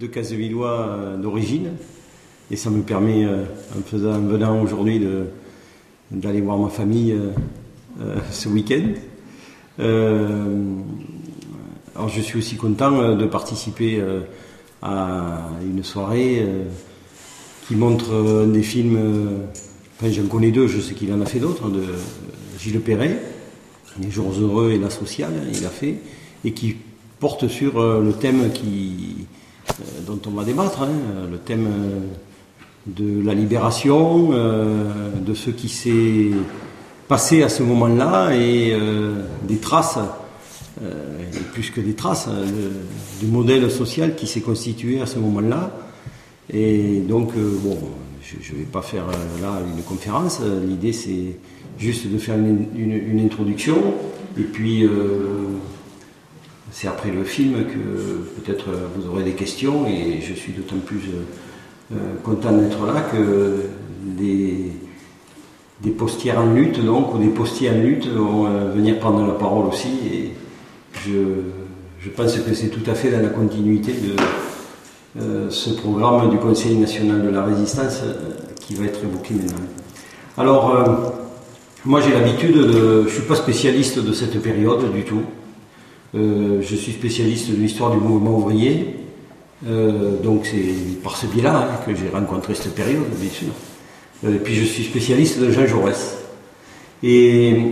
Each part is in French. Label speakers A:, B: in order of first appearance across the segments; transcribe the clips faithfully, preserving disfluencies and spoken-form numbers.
A: deux Casevillois euh, d'origine. Et ça me permet, euh, en, faisant, en venant aujourd'hui, de, d'aller voir ma famille euh, euh, ce week-end. Euh, alors je suis aussi content euh, de participer euh, à une soirée euh, qui montre euh, des films, euh, enfin j'en connais deux, je sais qu'il en a fait d'autres, de Gilles Perret, Les Jours Heureux et La Sociale, il a fait, et qui porte sur euh, le thème qui, euh, dont on va débattre, hein, le thème euh, de la libération, euh, de ce qui s'est passé à ce moment-là et euh, des traces, euh, et plus que des traces, euh, du modèle social qui s'est constitué à ce moment-là. Et donc, euh, bon, je ne vais pas faire euh, là une conférence, l'idée c'est juste de faire une, une, une introduction, et puis euh, c'est après le film que peut-être vous aurez des questions, et je suis d'autant plus euh, content d'être là que des, des postières en lutte, donc, ou des postiers en lutte vont euh, venir prendre la parole aussi, et je, je pense que c'est tout à fait dans la continuité de euh, ce programme du Conseil national de la résistance euh, qui va être évoqué maintenant. Alors, euh, moi j'ai l'habitude de... Je ne suis pas spécialiste de cette période du tout. Euh, je suis spécialiste de l'histoire du mouvement ouvrier. Euh, donc c'est par ce biais-là hein, que j'ai rencontré cette période, bien sûr. Euh, et puis je suis spécialiste de Jean Jaurès. Et euh,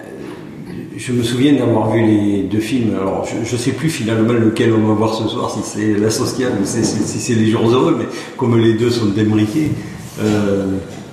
A: je me souviens d'avoir vu les deux films. Alors je ne sais plus finalement lequel on va voir ce soir, si c'est La Sociale ou si c'est, si c'est Les Jours Heureux, mais comme les deux sont imbriqués, euh,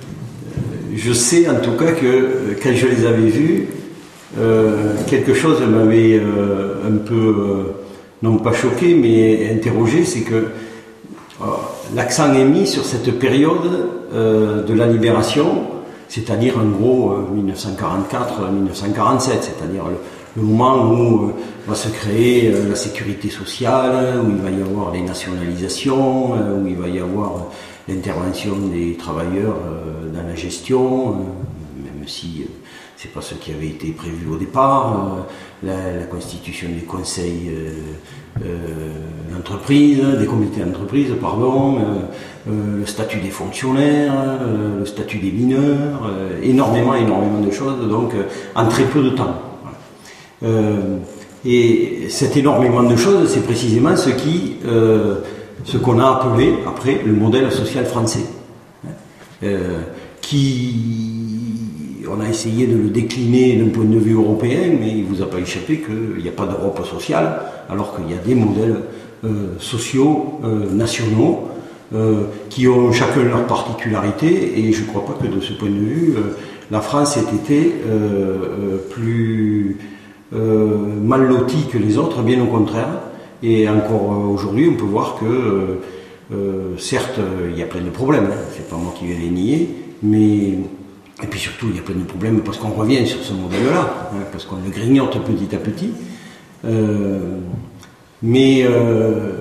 A: je sais en tout cas que quand je les avais vus, euh, quelque chose m'avait euh, un peu... Euh, non pas choqué, mais interrogé, c'est que euh, l'accent est mis sur cette période euh, de la libération, c'est-à-dire en gros euh, mille neuf cent quarante-quatre à mille neuf cent quarante-sept, c'est-à-dire le, le moment où euh, va se créer euh, la sécurité sociale, où il va y avoir les nationalisations, euh, où il va y avoir l'intervention des travailleurs euh, dans la gestion, euh, même si euh, c'est pas ce qui avait été prévu au départ, euh, la, la constitution des conseils euh, euh, d'entreprise, des comités d'entreprise, pardon, euh, euh, le statut des fonctionnaires, euh, le statut des mineurs, euh, énormément, énormément de choses, donc euh, en très peu de temps. Voilà. Euh, et cet énormément de choses, c'est précisément ce qui, euh, ce qu'on a appelé après le modèle social français, hein, euh, qui on a essayé de le décliner d'un point de vue européen, mais il ne vous a pas échappé qu'il n'y a pas d'Europe sociale, alors qu'il y a des modèles euh, sociaux euh, nationaux euh, qui ont chacun leur particularité, et je ne crois pas que de ce point de vue, euh, la France ait été euh, euh, plus euh, mal lotie que les autres, bien au contraire. Et encore euh, aujourd'hui, on peut voir que, euh, euh, certes, il y a plein de problèmes, hein, c'est pas moi qui vais les nier, mais... Et puis surtout, il y a plein de problèmes parce qu'on revient sur ce modèle-là, hein, parce qu'on le grignote petit à petit. Euh, mais euh,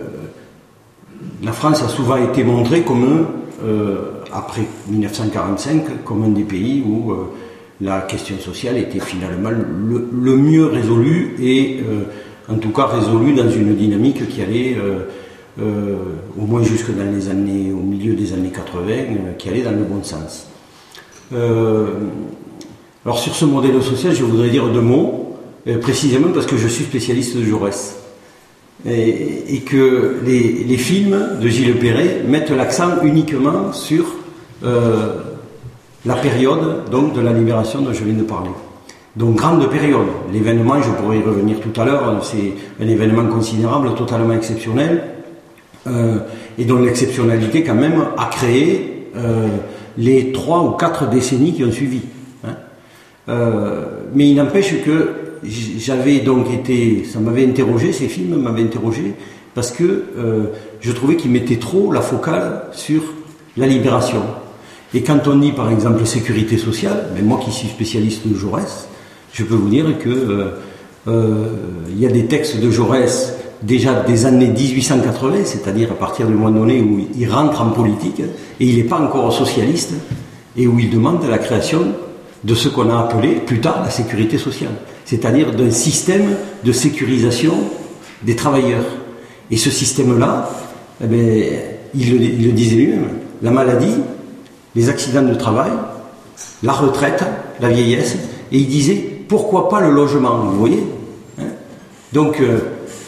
A: la France a souvent été montrée comme, euh, après mille neuf cent quarante-cinq, comme un des pays où euh, la question sociale était finalement le, le mieux résolue et euh, en tout cas résolue dans une dynamique qui allait, euh, euh, au moins jusque dans les années, au milieu des années quatre-vingts, euh, qui allait dans le bon sens. Euh, alors sur ce modèle social, je voudrais dire deux mots, euh, précisément parce que je suis spécialiste de Jaurès et, et que les, les films de Gilles Perret mettent l'accent uniquement sur euh, la période donc, de la libération dont je viens de parler. Donc grande période, l'événement, je pourrais y revenir tout à l'heure, c'est un événement considérable, totalement exceptionnel, euh, et dont l'exceptionnalité quand même a créé euh, les trois ou quatre décennies qui ont suivi. Hein. Euh, mais il n'empêche que j'avais donc été, ça m'avait interrogé, ces films m'avaient interrogé, parce que euh, je trouvais qu'ils mettaient trop la focale sur la libération. Et quand on dit par exemple sécurité sociale, ben moi qui suis spécialiste de Jaurès, je peux vous dire que euh, euh, il y a des textes de Jaurès déjà des années dix-huit cent quatre-vingts, c'est-à-dire à partir du moment donné où il rentre en politique, et il n'est pas encore socialiste, et où il demande la création de ce qu'on a appelé plus tard la sécurité sociale, c'est-à-dire d'un système de sécurisation des travailleurs. Et ce système-là, eh bien, il, le, il le disait lui-même, la maladie, les accidents de travail, la retraite, la vieillesse, et il disait, pourquoi pas le logement, vous voyez, hein. Donc, euh,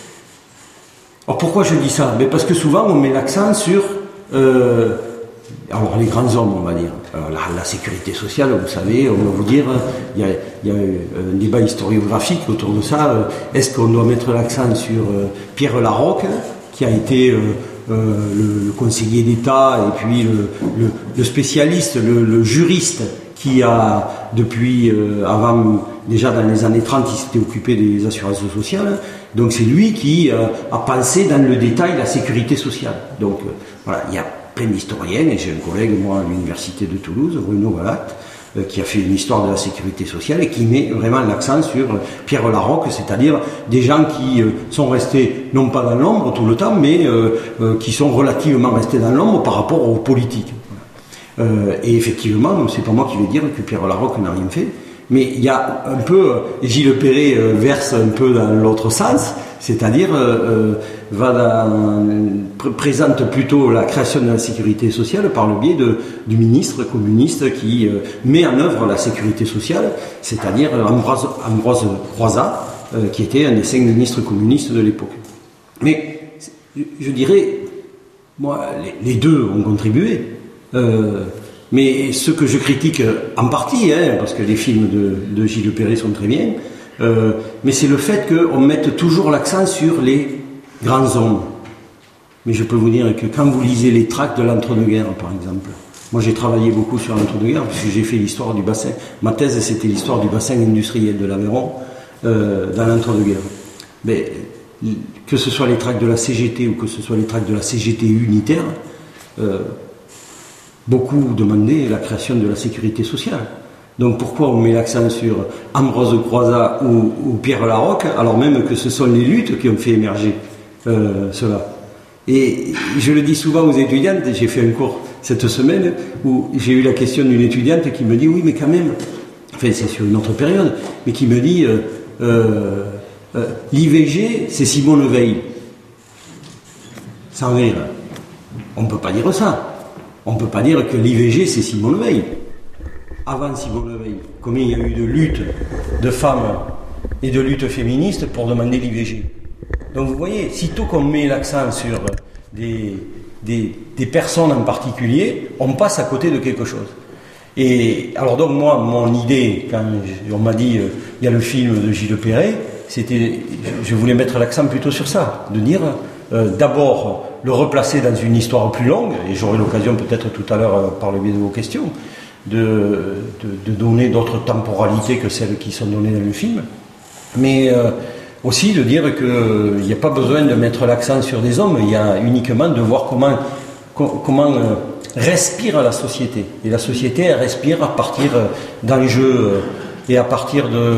A: alors pourquoi je dis ça? Mais parce que souvent on met l'accent sur euh, alors les grands hommes, on va dire. Alors, la, la sécurité sociale, vous savez, on va vous dire, il y a, il y a un débat historiographique autour de ça. Est-ce qu'on doit mettre l'accent sur euh, Pierre Larocque, qui a été euh, euh, le, le conseiller d'État et puis le, le, le spécialiste, le, le juriste qui a, depuis euh, avant, déjà dans les années trente, il s'était occupé des assurances sociales. Donc c'est lui qui euh, a pensé dans le détail la sécurité sociale. Donc euh, voilà, il y a plein d'historiens, et j'ai un collègue, moi, à l'université de Toulouse, Bruno Vallat, euh, qui a fait une histoire de la sécurité sociale et qui met vraiment l'accent sur euh, Pierre Larocque, c'est-à-dire des gens qui euh, sont restés, non pas dans l'ombre tout le temps, mais euh, euh, qui sont relativement restés dans l'ombre par rapport aux politiques. Euh, et effectivement, c'est pas moi qui vais dire que Pierre Larocque n'a rien fait, mais il y a un peu, et Gilles Perret euh, verse un peu dans l'autre sens, c'est-à-dire euh, va dans, pr- présente plutôt la création de la sécurité sociale par le biais de, du ministre communiste qui euh, met en œuvre la sécurité sociale, c'est-à-dire Ambroise, Ambroise Croizat, euh, qui était un des cinq ministres communistes de l'époque. Mais je dirais, moi, les, les deux ont contribué. Euh, mais ce que je critique en partie, hein, parce que les films de, de Gilles Perret sont très bien, euh, mais c'est le fait qu'on mette toujours l'accent sur les grands hommes. Mais je peux vous dire que quand vous lisez les tracts de l'entre-deux-guerres, par exemple, moi j'ai travaillé beaucoup sur l'entre-deux-guerres, puisque j'ai fait l'histoire du bassin, ma thèse c'était l'histoire du bassin industriel de l'Aveyron euh, dans l'entre-deux-guerres. Mais que ce soit les tracts de la C G T ou que ce soit les tracts de la C G T unitaire, euh, beaucoup demandaient la création de la sécurité sociale. Donc pourquoi on met l'accent sur Ambroise Croizat ou, ou Pierre Larocque, alors même que ce sont les luttes qui ont fait émerger euh, cela. Et je le dis souvent aux étudiantes, j'ai fait un cours cette semaine où j'ai eu la question d'une étudiante qui me dit, oui mais quand même, enfin c'est sur une autre période, mais qui me dit, euh, euh, euh, l'I V G c'est Simone Veil. Sans rire. On ne peut pas dire ça. On ne peut pas dire que l'I V G c'est Simone Veil. Avant Simone Veil, combien il y a eu de luttes de femmes et de luttes féministes pour demander l'I V G. Donc vous voyez, sitôt qu'on met l'accent sur des, des, des personnes en particulier, on passe à côté de quelque chose. Et alors donc moi, mon idée, quand on m'a dit euh, il y a le film de Gilles Perret, c'était, je voulais mettre l'accent plutôt sur ça, de dire euh, d'abord le replacer dans une histoire plus longue, et j'aurai l'occasion peut-être tout à l'heure euh, par le biais de vos questions, de, de, de donner d'autres temporalités que celles qui sont données dans le film, mais euh, aussi de dire qu'il n'y a pas besoin de mettre l'accent sur des hommes, il y a uniquement de voir comment, co- comment euh, respire la société. Et la société, elle respire à partir d'enjeux euh, et à partir de...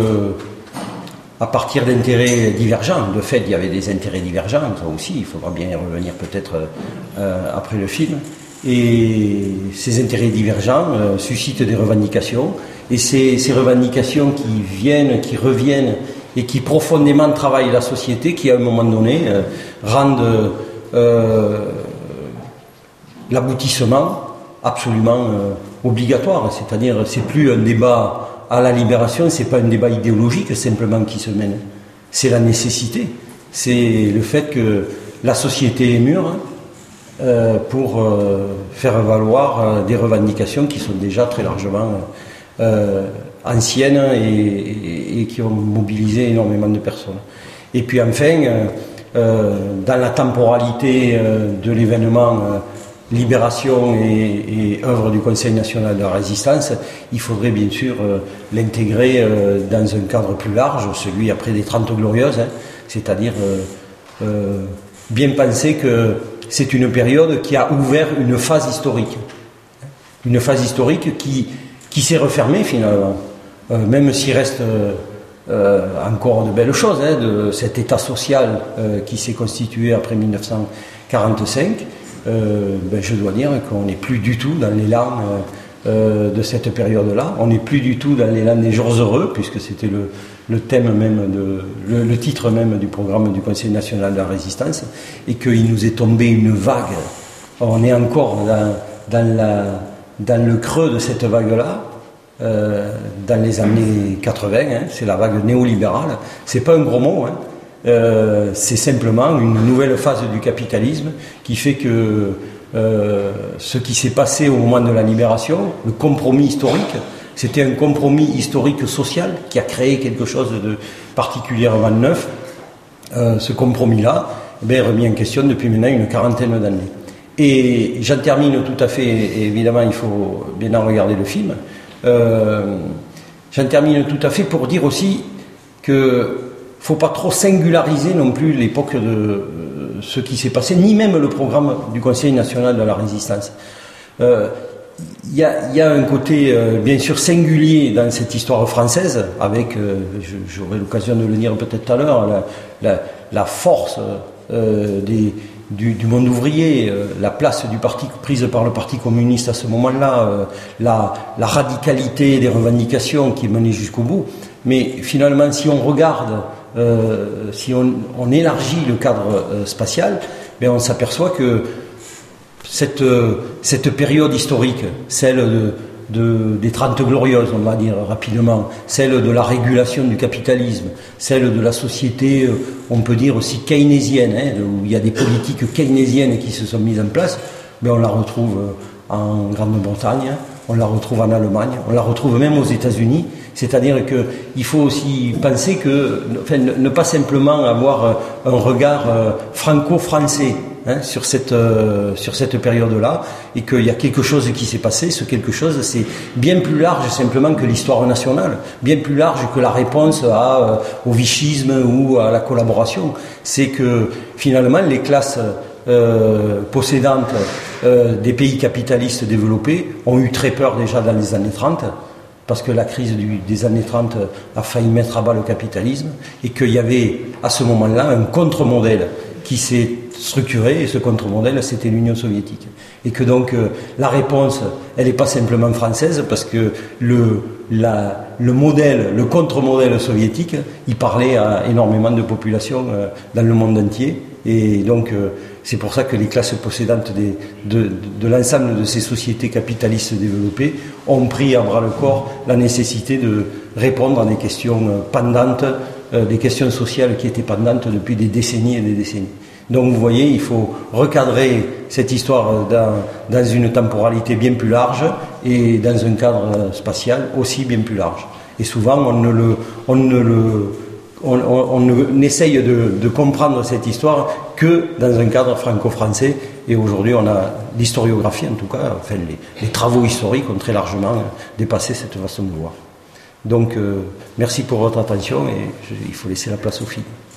A: à partir d'intérêts divergents. De fait, il y avait des intérêts divergents, ça aussi, il faudra bien y revenir peut-être euh, après le film. Et ces intérêts divergents euh, suscitent des revendications, et ces, ces revendications qui viennent, qui reviennent, et qui profondément travaillent la société, qui à un moment donné euh, rendent euh, l'aboutissement absolument euh, obligatoire. C'est-à-dire, c'est plus un débat à la libération, c'est pas un débat idéologique simplement qui se mène. C'est la nécessité. C'est le fait que la société est mûre euh, pour euh, faire valoir euh, des revendications qui sont déjà très largement euh, anciennes et, et, et qui ont mobilisé énormément de personnes. Et puis enfin, euh, euh, dans la temporalité euh, de l'événement euh, Libération et, et œuvre du Conseil national de la résistance, il faudrait bien sûr euh, l'intégrer euh, dans un cadre plus large, celui après des Trente Glorieuses, hein, c'est-à-dire euh, euh, bien penser que c'est une période qui a ouvert une phase historique, une phase historique qui, qui s'est refermée finalement, euh, même s'il reste euh, euh, encore de belles choses, hein, de cet état social euh, qui s'est constitué après mille neuf cent quarante-cinq. Euh, ben je dois dire qu'on n'est plus du tout dans l'élan euh, euh, de cette période-là. On n'est plus du tout dans l'élan des jours heureux, puisque c'était le, le thème même, de, le, le titre même du programme du Conseil national de la résistance, et qu'il nous est tombé une vague. On est encore dans, dans, la, dans le creux de cette vague-là, euh, dans les années quatre-vingts, hein, c'est la vague néolibérale. C'est pas un gros mot, hein. euh, c'est simplement une nouvelle phase du capitalisme qui fait que euh, ce qui s'est passé au moment de la libération, le compromis historique, c'était un compromis historique social qui a créé quelque chose de particulièrement neuf. Euh, ce compromis-là, eh bien, est remis en question depuis maintenant une quarantaine d'années. Et j'en termine tout à fait, et évidemment il faut bien en regarder le film, euh, j'en termine tout à fait pour dire aussi qu'il ne faut pas trop singulariser non plus l'époque de euh, ce qui s'est passé, ni même le programme du Conseil national de la résistance. Euh, Il y, a, il y a un côté euh, bien sûr singulier dans cette histoire française, avec, euh, j'aurai l'occasion de le dire peut-être tout à l'heure, la, la, la force euh, des, du, du monde ouvrier, euh, la place du parti prise par le Parti communiste à ce moment-là, euh, la, la radicalité des revendications qui menaient jusqu'au bout. Mais finalement, si on regarde, euh, si on, on élargit le cadre euh, spatial, ben on s'aperçoit que Cette, cette période historique, celle de, de, des Trente Glorieuses, on va dire rapidement, celle de la régulation du capitalisme, celle de la société, on peut dire aussi keynésienne, hein, où il y a des politiques keynésiennes qui se sont mises en place, mais on la retrouve en Grande-Bretagne, on la retrouve en Allemagne, on la retrouve même aux États-Unis. C'est-à-dire qu'il faut aussi penser que, enfin, ne pas simplement avoir un regard franco-français hein, sur cette, euh, sur cette période-là, et qu'il y a quelque chose qui s'est passé. Ce quelque chose, c'est bien plus large simplement que l'histoire nationale, bien plus large que la réponse à, euh, au vichisme ou à la collaboration. C'est que finalement, les classes euh, possédantes euh, des pays capitalistes développés ont eu très peur déjà dans les années trente, parce que la crise du, des années trente a failli mettre à bas le capitalisme, et qu'il y avait à ce moment-là un contre-modèle qui s'est structuré, et ce contre-modèle, c'était l'Union soviétique. Et que donc euh, la réponse, elle n'est pas simplement française, parce que le, la, le modèle, le contre-modèle soviétique, il parlait à énormément de populations euh, dans le monde entier. Et donc euh, c'est pour ça que les classes possédantes des, de, de, de l'ensemble de ces sociétés capitalistes développées ont pris à bras le corps la nécessité de répondre à des questions pendantes, euh, des questions sociales qui étaient pendantes depuis des décennies et des décennies. Donc vous voyez, il faut recadrer cette histoire dans, dans une temporalité bien plus large et dans un cadre spatial aussi bien plus large. Et souvent on ne le, on ne le On, on, on essaye de, de comprendre cette histoire que dans un cadre franco-français, et aujourd'hui on a l'historiographie en tout cas, enfin les, les travaux historiques ont très largement dépassé cette façon de voir. Donc euh, merci pour votre attention, et je, il faut laisser la place aux filles.